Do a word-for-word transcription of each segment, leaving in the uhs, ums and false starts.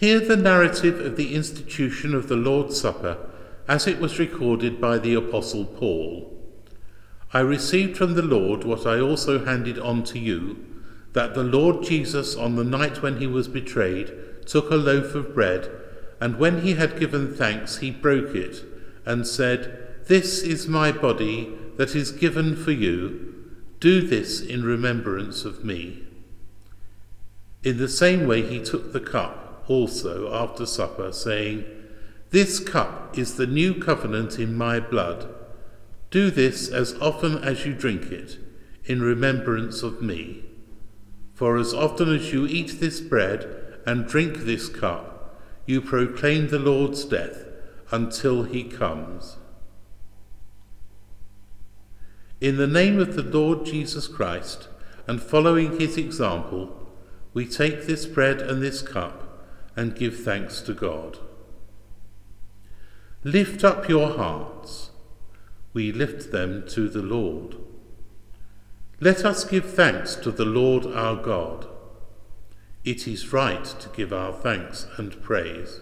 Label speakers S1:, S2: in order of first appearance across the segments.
S1: Hear the narrative of the institution of the Lord's Supper as it was recorded by the Apostle Paul. I received from the Lord what I also handed on to you, that the Lord Jesus, on the night when he was betrayed, took a loaf of bread, and when he had given thanks, he broke it, and said, "This is my body that is given for you. Do this in remembrance of me." In the same way he took the cup also after supper, saying, "This cup is the new covenant in my blood. Do this as often as you drink it, in remembrance of me. For as often as you eat this bread and drink this cup, you proclaim the Lord's death until he comes." In the name of the Lord Jesus Christ, and following his example, we take this bread and this cup and give thanks to God. Lift up your hearts. We lift them to the Lord. Let us give thanks to the Lord our God. It is right to give our thanks and praise.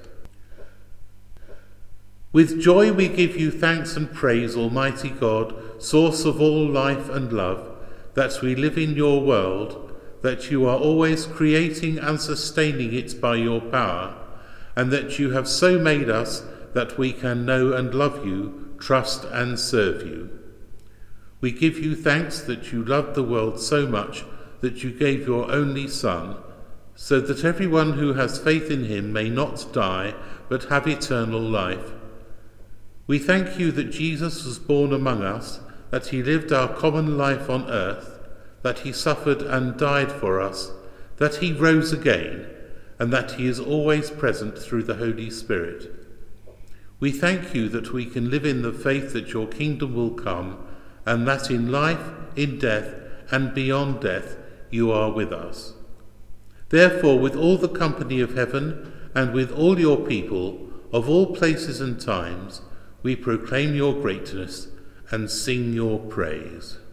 S1: With joy we give you thanks and praise, Almighty God, source of all life and love, that we live in your world, that you are always creating and sustaining it by your power, and that you have so made us that we can know and love you, trust and serve you. We give you thanks that you loved the world so much that you gave your only Son, so that everyone who has faith in him may not die, but have eternal life. We thank you that Jesus was born among us, that he lived our common life on earth, that he suffered and died for us, that he rose again, and that he is always present through the Holy Spirit. We thank you that we can live in the faith that your kingdom will come, and that in life, in death, and beyond death, you are with us. Therefore, with all the company of heaven, and with all your people, of all places and times, we proclaim your greatness and sing your praise.